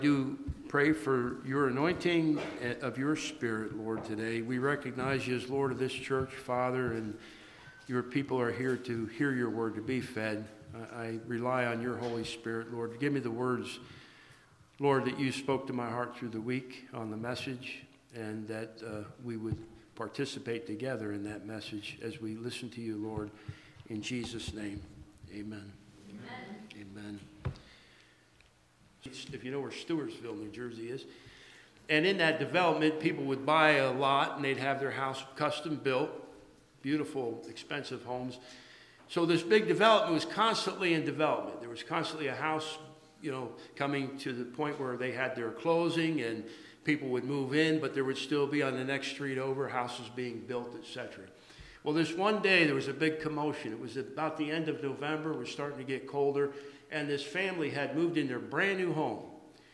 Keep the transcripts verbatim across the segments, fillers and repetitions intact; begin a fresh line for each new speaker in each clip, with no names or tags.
Do pray for your anointing of your Spirit, Lord, today. We recognize you as Lord of this church, Father, and your people are here to hear your word, to be fed. I, I rely on your Holy Spirit, Lord, to give me the words, Lord, that you spoke to my heart through the week on the message, and that uh, we would participate together in that message as we listen to you, Lord. In Jesus' name, amen. Amen. Amen. If you know where Stewartsville, New Jersey is. And in that development, people would buy a lot and they'd have their house custom built. Beautiful, expensive homes. So this big development was constantly in development. There was constantly a house, you know, coming to the point where they had their closing and people would move in, but there would still be on the next street over houses being built, et cetera. Well, this one day there was a big commotion. It was about the end of November. It was starting to get colder. And this family had moved in their brand new home.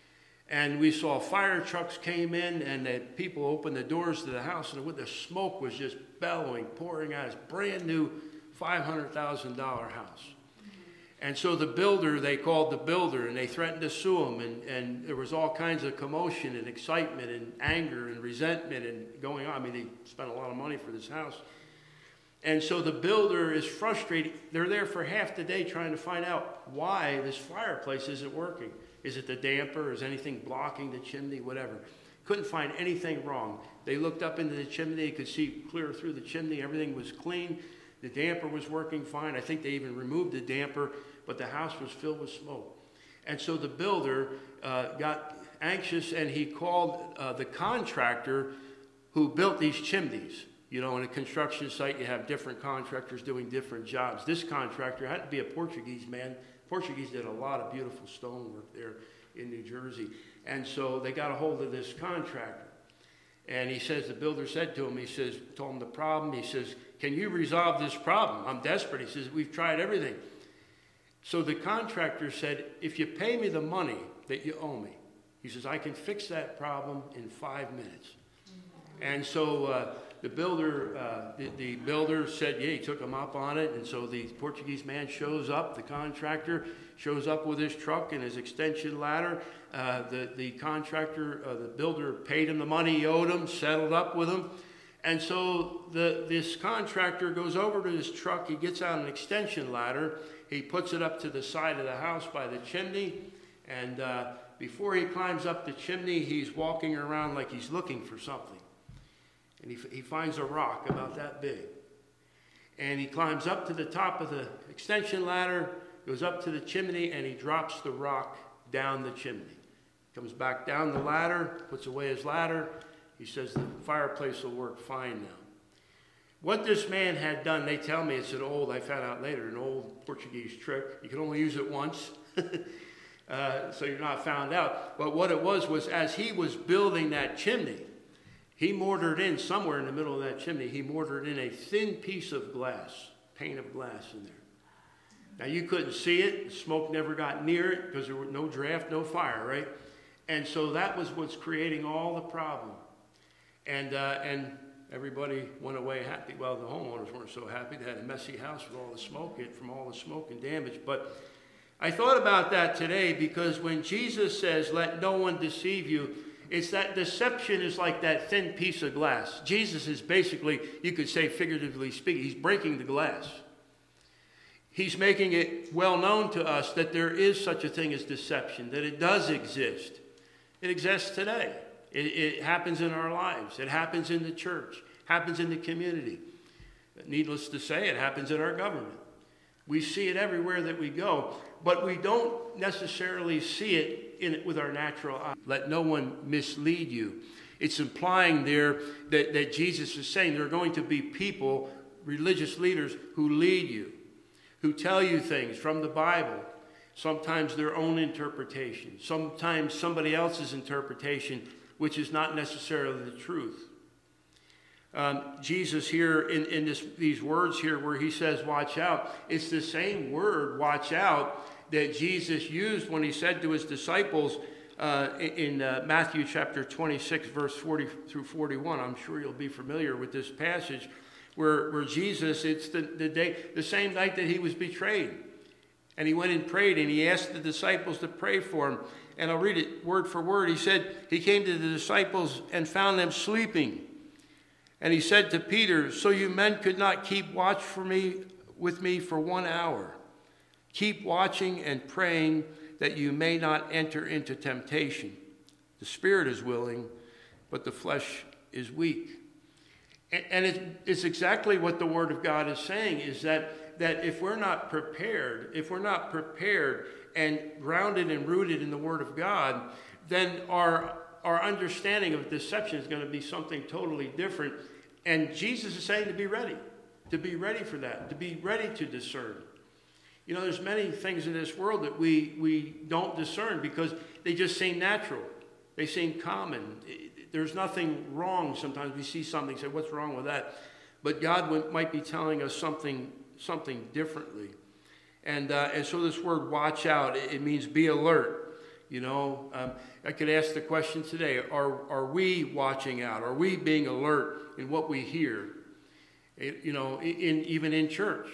And we saw fire trucks came in, and the people opened the doors to the house, and the smoke was just bellowing, pouring out. This brand new five hundred thousand dollars house. And so the builder, they called the builder, and they threatened to sue him. And, and there was all kinds of commotion and excitement and anger and resentment and going on. I mean, they spent a lot of money for this house. And so the builder is frustrated. They're there for half the day trying to find out why this fireplace isn't working. Is it the damper? Is anything blocking the chimney? Whatever. Couldn't find anything wrong. They looked up into the chimney. They could see clear through the chimney. Everything was clean. The damper was working fine. I think they even removed the damper, but the house was filled with smoke. And so the builder uh, got anxious, and he called uh, the contractor who built these chimneys. You know, in a construction site, you have different contractors doing different jobs. This contractor had to be a Portuguese man. Portuguese did a lot of beautiful stonework there in New Jersey. And so they got a hold of this contractor. And he says, the builder said to him, he says, told him the problem. He says, can you resolve this problem? I'm desperate. He says, we've tried everything. So the contractor said, if you pay me the money that you owe me, he says, I can fix that problem in five minutes. And so uh, the builder, uh, the, the builder said, yeah, he took him up on it. And so the Portuguese man shows up, the contractor shows up with his truck and his extension ladder. Uh, the, the contractor, uh, the builder paid him the money he owed him, settled up with him. And so the, this contractor goes over to his truck, he gets out an extension ladder, he puts it up to the side of the house by the chimney, and uh, before he climbs up the chimney, he's walking around like he's looking for something. And he, he finds a rock about that big. And he climbs up to the top of the extension ladder, goes up to the chimney, and he drops the rock down the chimney. Comes back down the ladder, puts away his ladder. He says the fireplace will work fine now. What this man had done, they tell me it's an old, I found out later, an old Portuguese trick. You can only use it once, uh, so you're not found out. But what it was, was as he was building that chimney, he mortared in, somewhere in the middle of that chimney, he mortared in a thin piece of glass, pane of glass in there. Now, you couldn't see it. The smoke never got near it because there was no draft, no fire, right? And so that was what's creating all the problem. And uh, and everybody went away happy. Well, the homeowners weren't so happy. They had a messy house with all the smoke, from all the smoke and damage. But I thought about that today because when Jesus says, let no one deceive you, it's that deception is like that thin piece of glass. Jesus is basically, you could say figuratively speaking, he's breaking the glass. He's making it well known to us that there is such a thing as deception, that it does exist. It exists today. It, it happens in our lives. It happens in the church. Happens in the community. Needless to say, it happens in our government. We see it everywhere that we go, but we don't necessarily see it in it with our natural eye. Let no one mislead you. It's implying there that, that Jesus is saying there are going to be people, religious leaders, who lead you, who tell you things from the Bible, sometimes their own interpretation, sometimes somebody else's interpretation, which is not necessarily the truth. Um, Jesus here in, in this, these words here where he says, watch out, it's the same word, watch out, that Jesus used when he said to his disciples uh, in uh, Matthew chapter twenty-six, verse forty through forty-one. I'm sure you'll be familiar with this passage where, where Jesus, it's the, the day, the same night that he was betrayed. And he went and prayed, and he asked the disciples to pray for him. and I'll read it word for word. He said, he came to the disciples and found them sleeping. And he said to Peter, so you men could not keep watch for me with me for one hour. Keep watching and praying that you may not enter into temptation. The spirit is willing, but the flesh is weak. And it's exactly what the Word of God is saying, is that, that if we're not prepared, if we're not prepared and grounded and rooted in the Word of God, then our, our understanding of deception is going to be something totally different. And Jesus is saying to be ready, to be ready for that, to be ready to discern. You know, there's many things in this world that we, we don't discern because they just seem natural. They seem common. There's nothing wrong. Sometimes we see something, say, what's wrong with that? But God would, might be telling us something something differently. And uh, and so this word watch out, it, it means be alert. You know, um, I could ask the question today, are, are we watching out? Are we being alert in what we hear? It, you know, in, even in church.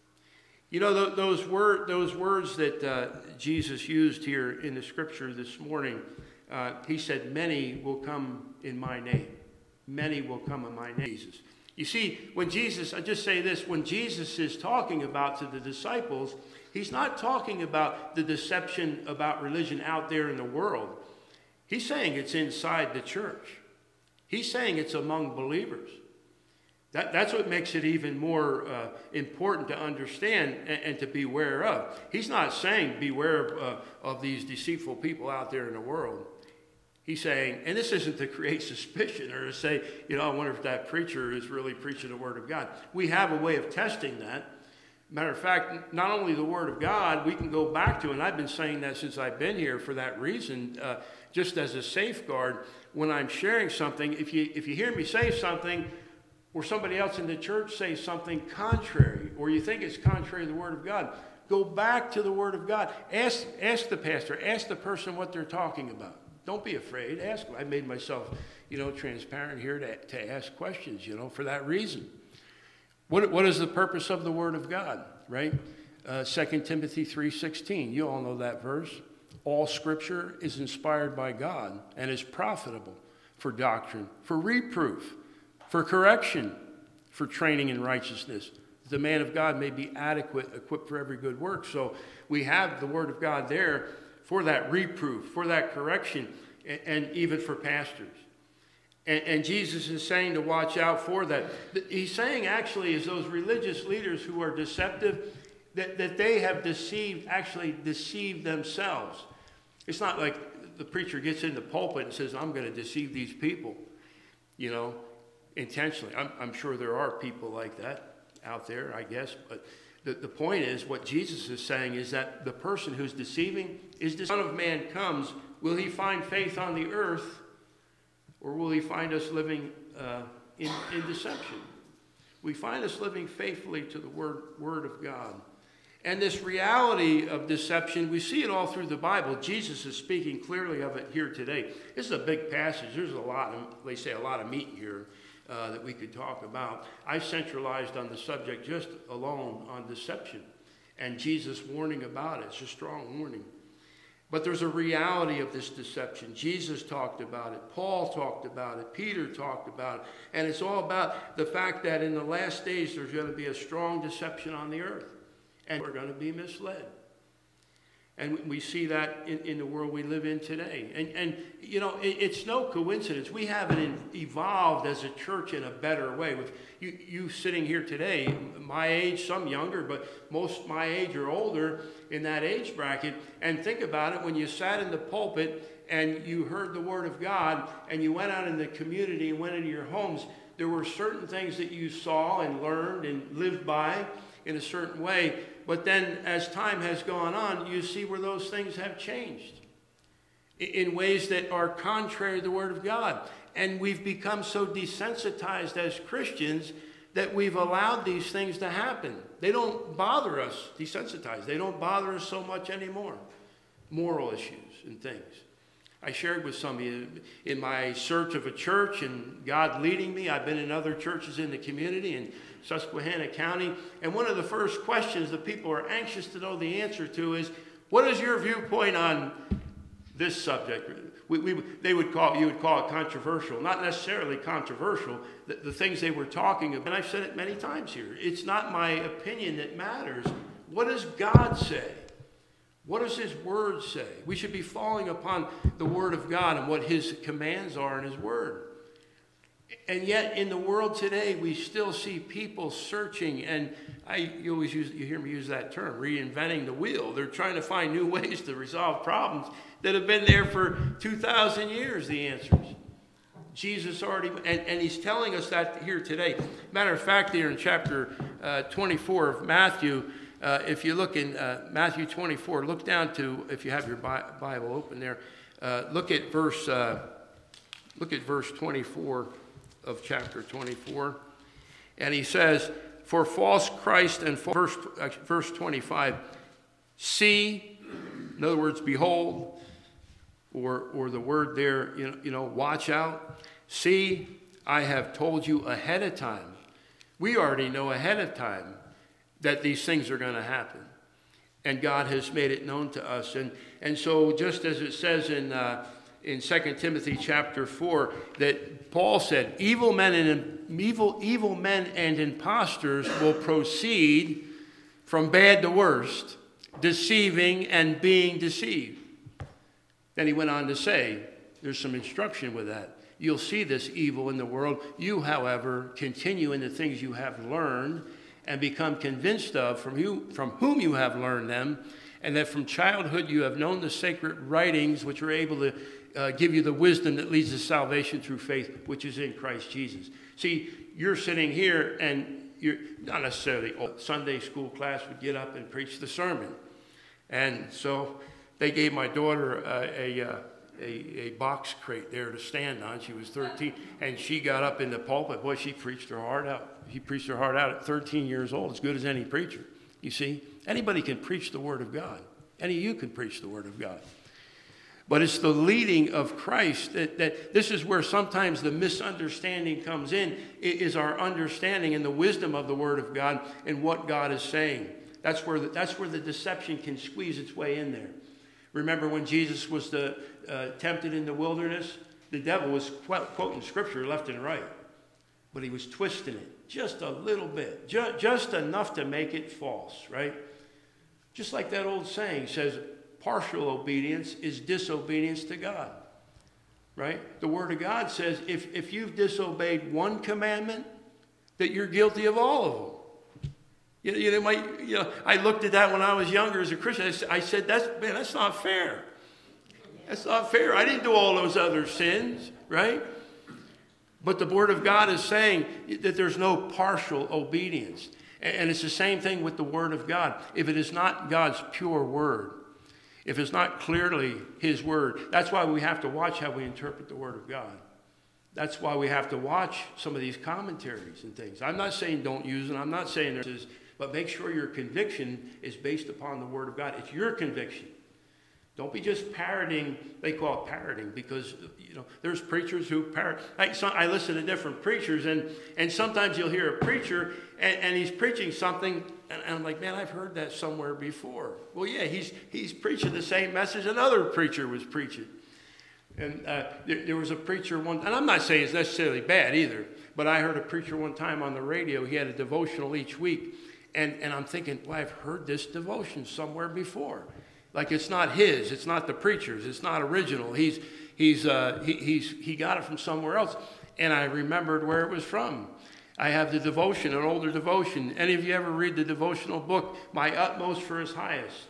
You know, th- those, word, those words that uh, Jesus used here in the scripture this morning, Uh, he said, many will come in my name. Many will come in my name, Jesus. You see, when Jesus, I just say this, when Jesus is talking about to the disciples, he's not talking about the deception about religion out there in the world. He's saying it's inside the church. He's saying it's among believers. That, that's what makes it even more uh, important to understand and, and to be aware of. He's not saying beware of, uh, of these deceitful people out there in the world. He's saying, and this isn't to create suspicion or to say, you know, I wonder if that preacher is really preaching the Word of God. We have a way of testing that. Matter of fact, not only the Word of God, we can go back to, and I've been saying that since I've been here for that reason, uh, just as a safeguard, when I'm sharing something, if you if you hear me say something, or somebody else in the church say something contrary, or you think it's contrary to the Word of God, go back to the Word of God. Ask, ask the pastor, ask the person what they're talking about. Don't be afraid. Ask. I made myself, you know, transparent here to, to ask questions, you know, for that reason. What, what is the purpose of the Word of God, right? Uh, Second Timothy three sixteen. You all know that verse. All Scripture is inspired by God and is profitable for doctrine, for reproof, for correction, for training in righteousness. The man of God may be adequate, equipped for every good work. So we have the Word of God there for that reproof, for that correction, and, and even for pastors. And, and Jesus is saying to watch out for that. He's saying actually is those religious leaders who are deceptive, that, that they have deceived, actually deceived themselves. It's not like the preacher gets in the pulpit and says, I'm going to deceive these people, you know, intentionally. I'm, I'm sure there are people like that out there, I guess, but the, the point is, what Jesus is saying is that the person who's deceiving is the Son of Man comes. Will he find faith on the earth, or will he find us living uh, in, in deception? We find us living faithfully to the word, word of God. And this reality of deception, we see it all through the Bible. Jesus is speaking clearly of it here today. This is a big passage. There's a lot, of, they say a lot of meat here. Uh, that we could talk about. I centralized on the subject just alone on deception and Jesus' warning about it. It's a strong warning. But there's a reality of this deception. Jesus talked about it. Paul talked about it. Peter talked about it. And it's all about the fact that in the last days there's going to be a strong deception on the earth. And we're going to be misled. And we see that in, in the world we live in today. And, and you know, it, it's no coincidence. We haven't evolved as a church in a better way. With you, you sitting here today, my age, some younger, but most my age or older in that age bracket. And think about it, when you sat in the pulpit and you heard the Word of God and you went out in the community and went into your homes, there were certain things that you saw and learned and lived by in a certain way. But then as time has gone on, you see where those things have changed in ways that are contrary to the Word of God. And we've become so desensitized as Christians that we've allowed these things to happen. They don't bother us, desensitized. They don't bother us so much anymore. Moral issues and things. I shared with some of you in my search of a church and God leading me. I've been in other churches in the community in Susquehanna County. And one of the first questions that people are anxious to know the answer to is, what is your viewpoint on this subject. We, we, they would call, you would call it controversial. Not necessarily controversial, the, the things they were talking about. And I've said it many times here. It's not my opinion that matters. What does God say? What does his word say? We should be falling upon the word of God and what his commands are in his word. And yet in the world today, we still see people searching, and I, you always use, you hear me use that term, reinventing the wheel. They're trying to find new ways to resolve problems that have been there for two thousand years, the answers. Jesus already, and, and he's telling us that here today. Matter of fact, here in chapter uh, twenty-four of Matthew, uh, if you look in uh, Matthew twenty-four, look down to, if you have your Bible open there, uh, look at verse, uh, look at verse twenty-four of chapter twenty-four. And he says, for false Christ and false, verse, verse twenty-five, see, in other words, behold, or, or the word there, you know, you know, watch out. See, I have told you ahead of time. We already know ahead of time that these things are going to happen. And God has made it known to us. And, and so just as it says in, uh, in Second Timothy chapter four, that Paul said, evil men and evil, evil men and impostors will proceed from bad to worst, deceiving and being deceived. Then he went on to say, there's some instruction with that. You'll see this evil in the world. You, however, continue in the things you have learned and become convinced of from, you, from whom you have learned them, and that from childhood you have known the sacred writings which are able to uh, give you the wisdom that leads to salvation through faith, which is in Christ Jesus. See, you're sitting here and you're not necessarily, oh, Sunday school class would get up and preach the sermon. And so they gave my daughter uh, a, uh, a a box crate there to stand on. She was thirteen, and she got up in the pulpit. Boy, she preached her heart out. She preached her heart out at thirteen years old, as good as any preacher. You see, anybody can preach the Word of God. Any of you can preach the Word of God. But it's the leading of Christ that, that this is where sometimes the misunderstanding comes in, is our understanding and the wisdom of the Word of God and what God is saying. That's where the, that's where the deception can squeeze its way in there. Remember when Jesus was the, uh, tempted in the wilderness? The devil was quoting scripture left and right. But he was twisting it just a little bit. Ju- just enough to make it false, right? Just like that old saying says, partial obedience is disobedience to God. Right? The Word of God says if, if you've disobeyed one commandment, that you're guilty of all of them. You know, you know, my, you know, I looked at that when I was younger as a Christian. I said, that's, man, that's not fair. That's not fair. I didn't do all those other sins, right? But the Word of God is saying that there's no partial obedience. And it's the same thing with the Word of God. If it is not God's pure Word, if it's not clearly His Word, that's why we have to watch how we interpret the Word of God. That's why we have to watch some of these commentaries and things. I'm not saying don't use them. I'm not saying there's... But make sure your conviction is based upon the Word of God. It's your conviction. Don't be just parroting. They call it parroting because, you know, there's preachers who parrot. I, so I listen to different preachers, and, and sometimes you'll hear a preacher, and, and he's preaching something, and, and I'm like, man, I've heard that somewhere before. Well, yeah, he's, he's preaching the same message another preacher was preaching. And uh, there, there was a preacher one, and I'm not saying it's necessarily bad either, but I heard a preacher one time on the radio. He had a devotional each week. And, and I'm thinking, well, I've heard this devotion somewhere before. Like it's not his, it's not the preacher's, it's not original. He's, he's, uh, he, he's, he got it from somewhere else. And I remembered where it was from. I have the devotion, an older devotion. Any of you ever read the devotional book, My Utmost for His Highest?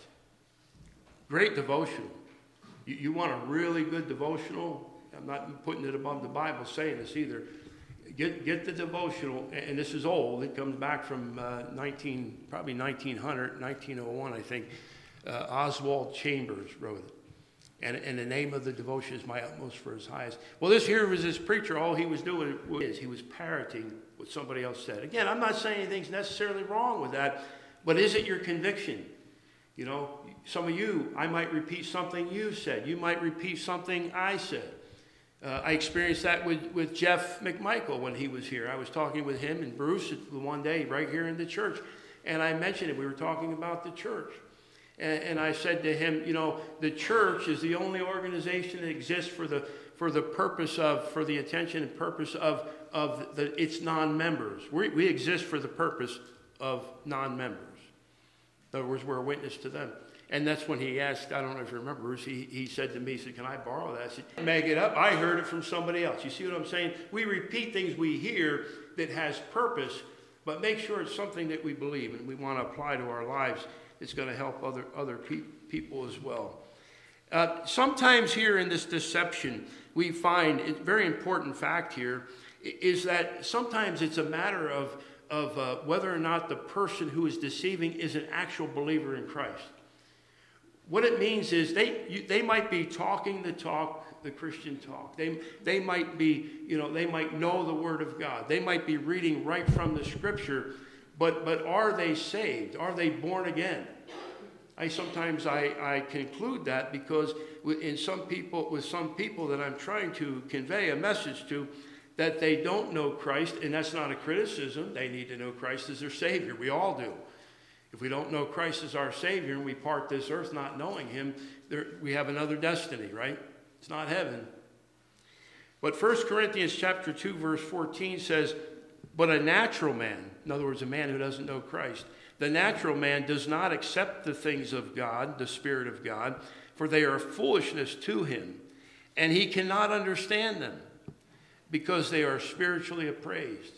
Great devotional. You, you want a really good devotional? I'm not putting it above the Bible saying this either. Get get the devotional, and this is old. It comes back from uh, nineteen, probably nineteen hundred, nineteen oh one, I think. Uh, Oswald Chambers wrote it, and and the name of the devotion is My Utmost for His Highest. Well, this here was this preacher. All he was doing was he was parroting what somebody else said. Again, I'm not saying anything's necessarily wrong with that, but is it your conviction? You know, some of you, I might repeat something you said. You might repeat something I said. Uh, I experienced that with, with Jeff McMichael when he was here. I was talking with him and Bruce one day right here in the church, and I mentioned it. We were talking about the church. And, and I said to him, you know, the church is the only organization that exists for the for the purpose of, for the intention and purpose of, of the, its non-members. We, we exist for the purpose of non-members. In other words, we're a witness to them. And that's when he asked, I don't know if you remember, Bruce, he, he said to me, he said, can I borrow that? I said, make it up. I heard it from somebody else. You see what I'm saying? We repeat things we hear that has purpose, but make sure it's something that we believe and we want to apply to our lives. It's going to help other, other pe- people as well. Uh, sometimes here in this deception, we find a very important fact here is that sometimes it's a matter of, of uh, whether or not the person who is deceiving is an actual believer in Christ. What it means is they you, they might be talking the talk, the Christian talk. They they might be, you know, they might know the Word of God. They might be reading right from the Scripture, but but are they saved? Are they born again? I sometimes I, I conclude that because in some people with some people that I'm trying to convey a message to, that they don't know Christ, and that's not a criticism. They need to know Christ as their Savior. We all do. If we don't know Christ as our Savior and we part this earth not knowing him, there, we have another destiny, right? It's not heaven. But First Corinthians chapter two, verse fourteen says, but a natural man, in other words, a man who doesn't know Christ, the natural man does not accept the things of God, the Spirit of God, for they are foolishness to him, and he cannot understand them because they are spiritually appraised.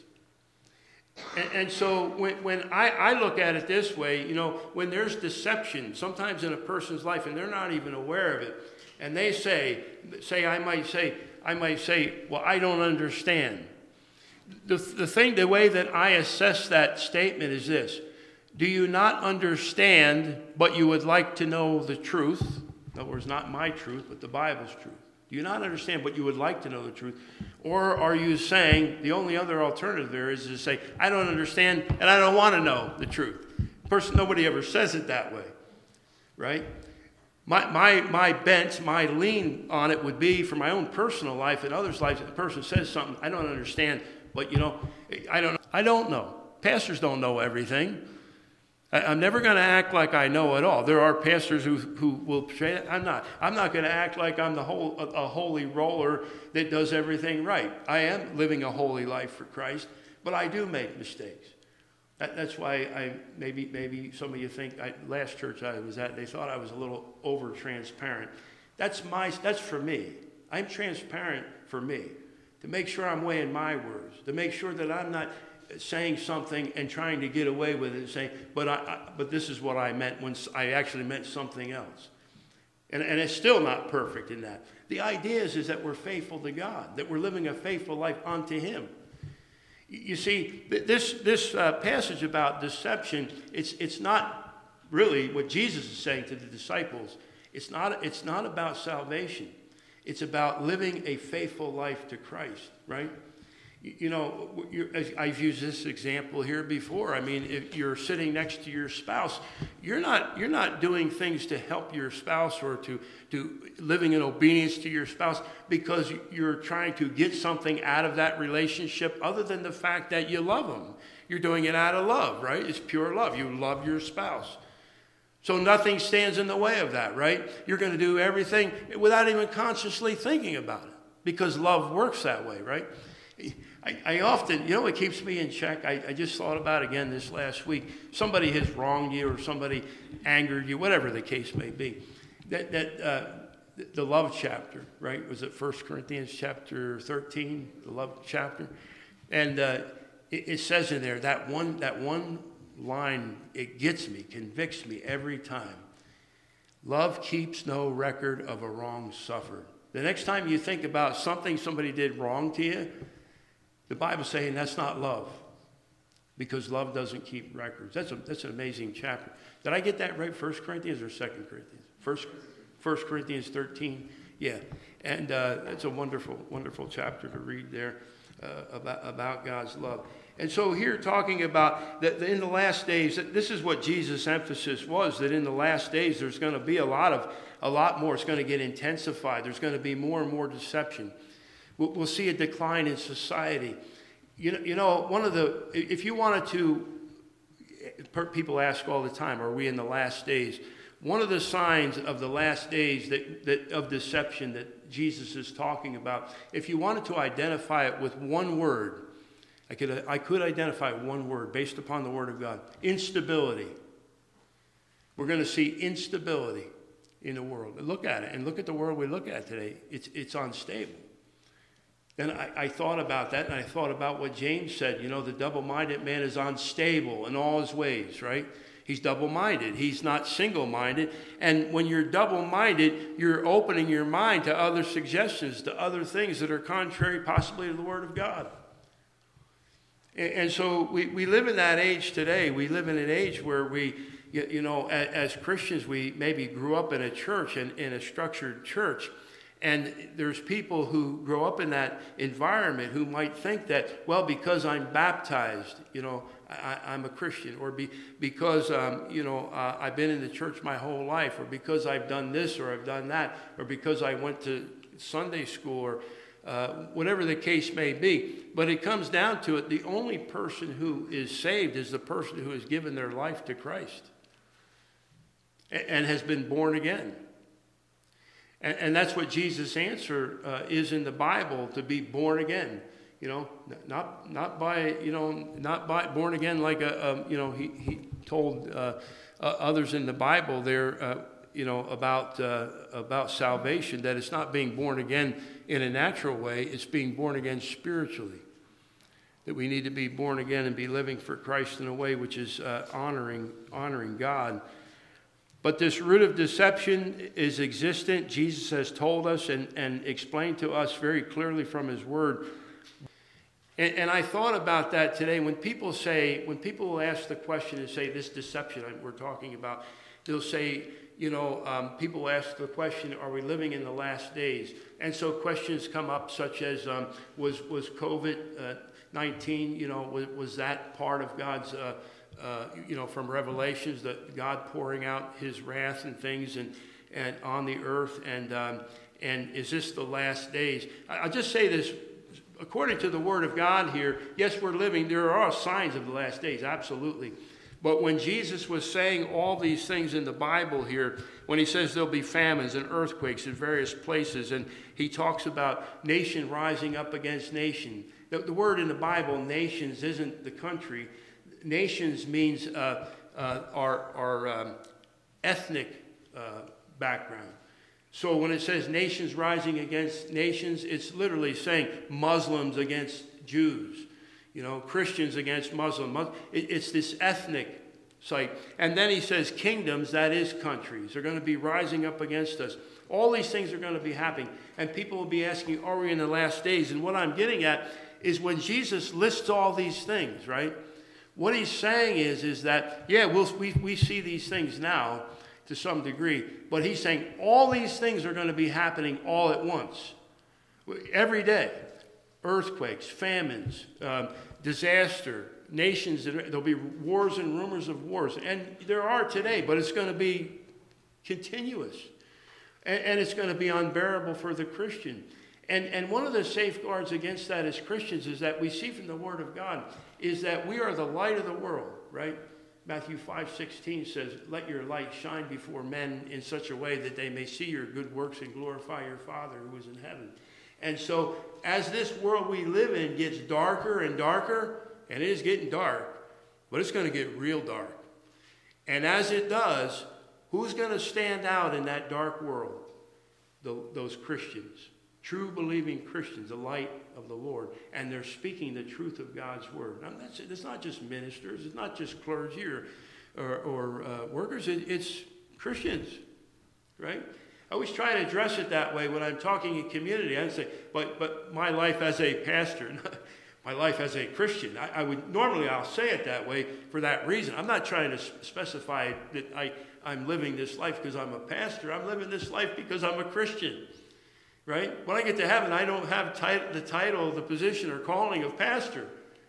And, and so when, when I, I look at it this way, you know, when there's deception, sometimes in a person's life, and they're not even aware of it, and they say, say I might say, I might say, well, I don't understand. The, the thing, the way that I assess that statement is this. Do you not understand, but you would like to know the truth? In other words, not my truth, but the Bible's truth. Do you not understand, but you would like to know the truth? Or are you saying, the only other alternative there is to say, I don't understand and I don't want to know the truth. Person, nobody ever says it that way, right? My, my, my bent, my lean on it would be for my own personal life and others' lives. If the person says something, I don't understand, but you know, I don't, I don't know. Pastors don't know everything. I'm never going to act like I know it all. There are pastors who, who will say that. I'm not. I'm not going to act like I'm the whole, a, a holy roller that does everything right. I am living a holy life for Christ, but I do make mistakes. That, that's why I maybe maybe some of you think I, last church I was at, they thought I was a little over transparent. That's my. That's for me. I'm transparent for me to make sure I'm weighing my words, to make sure that I'm not saying something and trying to get away with it and saying, but I, I but this is what I meant when I actually meant something else. And, and it's still not perfect in that. The idea is, is that we're faithful to God, that we're living a faithful life unto him. You see, this, this uh, passage about deception, it's, it's not really what Jesus is saying to the disciples. It's not, it's not about salvation. It's about living a faithful life to Christ, right? You know, you're, I've used this example here before. I mean, if you're sitting next to your spouse, you're not you're not doing things to help your spouse or to, to living in obedience to your spouse because you're trying to get something out of that relationship other than the fact that you love them. You're doing it out of love, right? It's pure love. You love your spouse. So nothing stands in the way of that, right? You're going to do everything without even consciously thinking about it because love works that way, right? I, I often, you know what keeps me in check? I, I just thought about again this last week. Somebody has wronged you or somebody angered you, whatever the case may be. That that uh, the love chapter, right? Was it First Corinthians chapter thirteen, the love chapter? And uh, it, it says in there, that one, that one line, it gets me, convicts me every time. Love keeps no record of a wrong suffered. The next time you think about something somebody did wrong to you, the Bible's saying that's not love because love doesn't keep records. That's, a, that's an amazing chapter. Did I get that right? First Corinthians or Second Corinthians? First, First Corinthians thirteen. Yeah. And uh, it's a wonderful, wonderful chapter to read there uh, about, about God's love. And so here talking about that in the last days, this is what Jesus' emphasis was, that in the last days there's going to be a lot of, a lot more. It's going to get intensified. There's going to be more and more deception. We'll see a decline in society. You know, you know, one of the, if you wanted to, people ask all the time, are we in the last days? one of the signs of the last days that, that of deception that Jesus is talking about, if you wanted to identify it with one word, I could, I could identify one word based upon the Word of God. Instability. We're going to see instability in the world. And look at it, and look at the world we look at today. It's, it's unstable. Then I, I thought about that, and I thought about what James said. You know, the double-minded man is unstable in all his ways, right? He's double-minded. He's not single-minded. And when you're double-minded, you're opening your mind to other suggestions, to other things that are contrary possibly to the Word of God. And, and so we, we live in that age today. We live in an age where we, you, you know, as, as Christians, we maybe grew up in a church, and in a structured church. And there's people who grow up in that environment who might think that, well, because I'm baptized, you know, I, I'm a Christian, or be, because, um, you know, uh, I've been in the church my whole life, or because I've done this or I've done that, or because I went to Sunday school, or uh, whatever the case may be. But it comes down to it, the only person who is saved is the person who has given their life to Christ and, and has been born again. And, and that's what Jesus' answer uh, is in the Bible, to be born again. You know, not not by, you know, not by born again like a, a you know, he, he told uh, uh, others in the Bible there, uh, you know, about uh, about salvation, that it's not being born again in a natural way, it's being born again spiritually. That we need to be born again and be living for Christ in a way which is uh, honoring honoring God. But this root of deception is existent. Jesus has told us and, and explained to us very clearly from his word. And, and I thought about that today. When people say, when people ask the question and say this deception we're talking about, they'll say, you know, um, people ask the question, are we living in the last days? And so questions come up such as, um, was, was COVID nineteen, you know, was, was that part of God's uh, Uh, you know, from Revelations, that God pouring out his wrath and things and, and on the earth, and um, and is this the last days? I'll just say this, according to the Word of God here, yes, we're living, there are signs of the last days, absolutely. But when Jesus was saying all these things in the Bible here, when he says there'll be famines and earthquakes in various places, and he talks about nation rising up against nation. The, the word in the Bible, nations, isn't the country. Nations means uh, uh, our, our um, ethnic uh, background. So when it says nations rising against nations, it's literally saying Muslims against Jews, you know, Christians against Muslims. It, it's this ethnic site. And then he says kingdoms, that is countries, are going to be rising up against us. All these things are going to be happening. And people will be asking, are we in the last days? And what I'm getting at is when Jesus lists all these things, right? What he's saying is, is that, yeah, we'll, we, we see these things now to some degree, but he's saying all these things are going to be happening all at once. Every day. Earthquakes, famines, um, disaster, nations, there'll be wars and rumors of wars. And there are today, but it's going to be continuous. And, and it's going to be unbearable for the Christian. And, and one of the safeguards against that as Christians is that we see from the Word of God is that we are the light of the world, right? Matthew five sixteen says, let your light shine before men in such a way that they may see your good works and glorify your Father who is in heaven. And so as this world we live in gets darker and darker, and it is getting dark, but it's going to get real dark. And as it does, who's going to stand out in that dark world? The, those Christians. True believing Christians, the light of the Lord, and they're speaking the truth of God's word. Now, that's, it's not just ministers, it's not just clergy or, or, or uh, workers, it, it's Christians, right? I always try to address it that way when I'm talking in community. I say, but but my life as a pastor, my life as a Christian, I, I would normally I'll say it that way for that reason. I'm not trying to specify that I, I'm living this life because I'm a pastor. I'm living this life because I'm a Christian. Right? When I get to heaven, I don't have tit- the title, the position, or calling of pastor,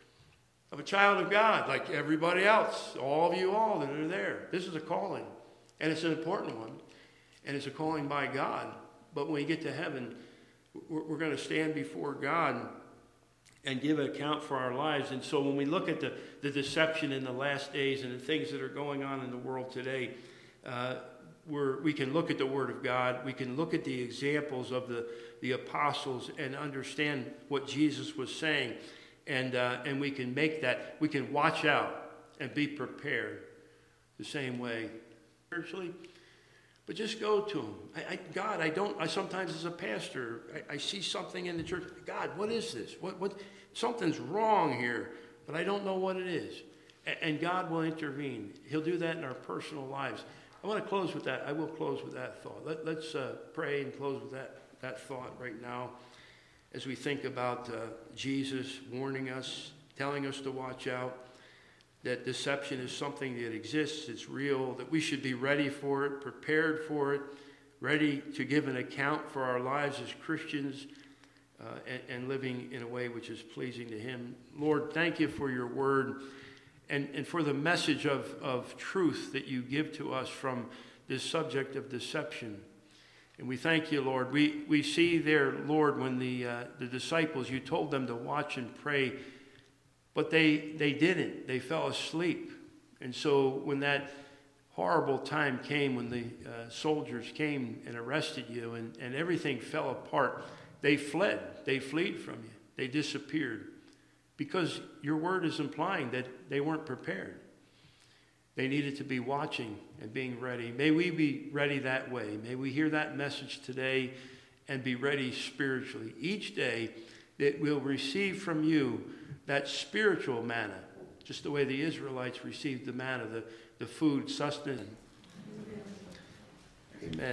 of a child of God, like everybody else, all of you all that are there. This is a calling, and it's an important one, and it's a calling by God. But when we get to heaven, we're, we're going to stand before God and give an account for our lives. And so when we look at the, the deception in the last days and the things that are going on in the world today, uh, we're, we can look at the Word of God. We can look at the examples of the, the apostles and understand what Jesus was saying. And, uh, and we can make that, we can watch out and be prepared the same way spiritually. But just go to him. I, I, God, I don't, I sometimes as a pastor, I, I see something in the church. God, what is this? What, what, something's wrong here, but I don't know what it is. And, and God will intervene. He'll do that in our personal lives. I want to close with that. I will close with that thought. Let, let's uh, pray and close with that, that thought right now as we think about uh, Jesus warning us, telling us to watch out, that deception is something that exists, it's real, that we should be ready for it, prepared for it, ready to give an account for our lives as Christians, uh, and, and living in a way which is pleasing to him. Lord, thank you for your word and, and for the message of, of truth that you give to us from this subject of deception. And we thank you, Lord. We, we see there, Lord, when the, uh, the disciples, you told them to watch and pray, but they, they didn't. They fell asleep. And so when that horrible time came, when the uh, soldiers came and arrested you and, and everything fell apart, they fled. They fled from you. They disappeared. Because your word is implying that they weren't prepared. They needed to be watching and being ready. May we be ready that way. May we hear that message today and be ready spiritually. Each day that we'll receive from you that spiritual manna, just the way the Israelites received the manna, the, the food sustenance.